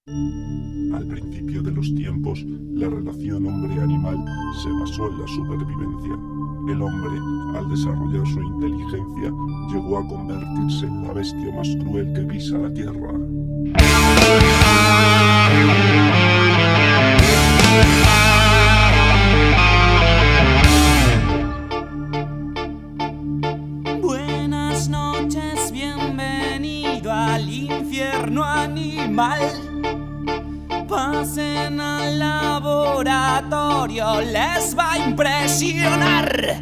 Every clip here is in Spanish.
Al principio de los tiempos, la relación hombre-animal se basó en la supervivencia. El hombre, al desarrollar su inteligencia, llegó a convertirse en la bestia más cruel que pisa la tierra. Buenas noches, bienvenido al infierno animal. Pasen al laboratorio, les va a impresionar.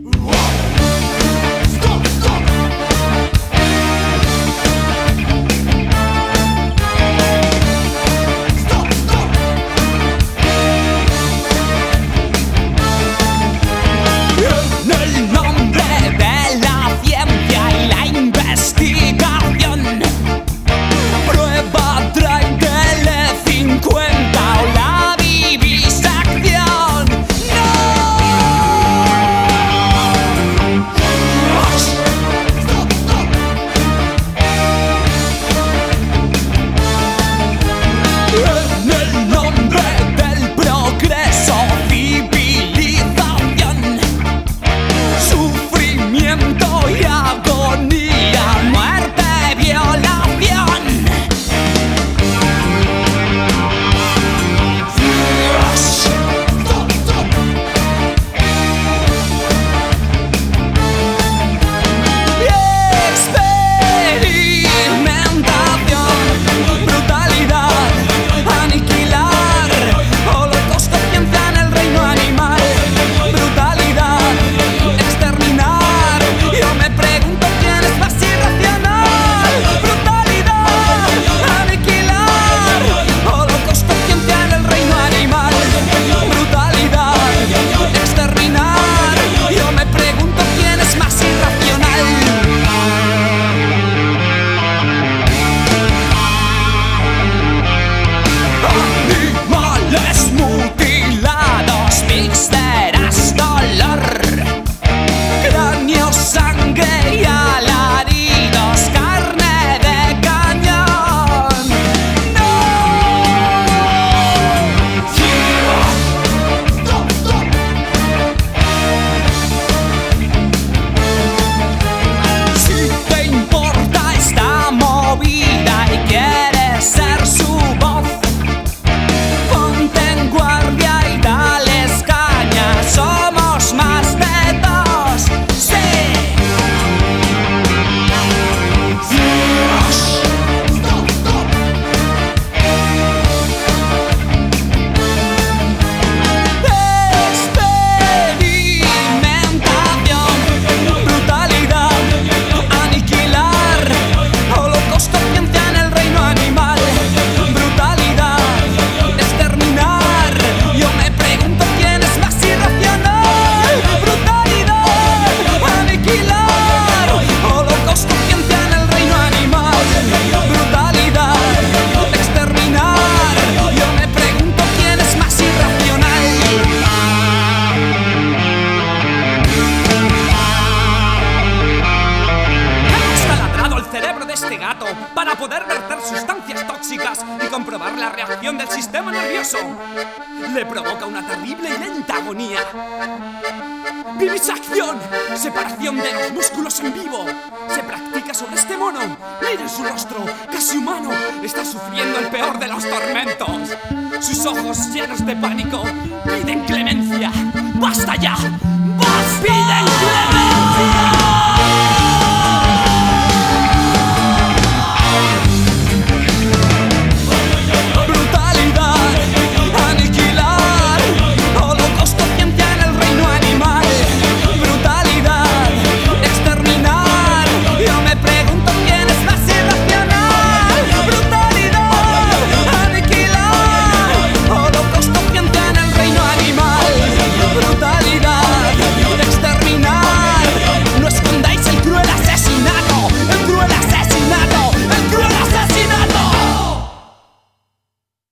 Para poder verter sustancias tóxicas y comprobar la reacción del sistema nervioso. Le provoca una terrible y lenta agonía. Vivisección, separación de los músculos en vivo. Se practica sobre este mono. Miren su rostro, casi humano. Está sufriendo el peor de los tormentos. Sus ojos llenos de pánico piden clemencia. ¡Basta ya! ¡Basta! ¡Piden clemencia!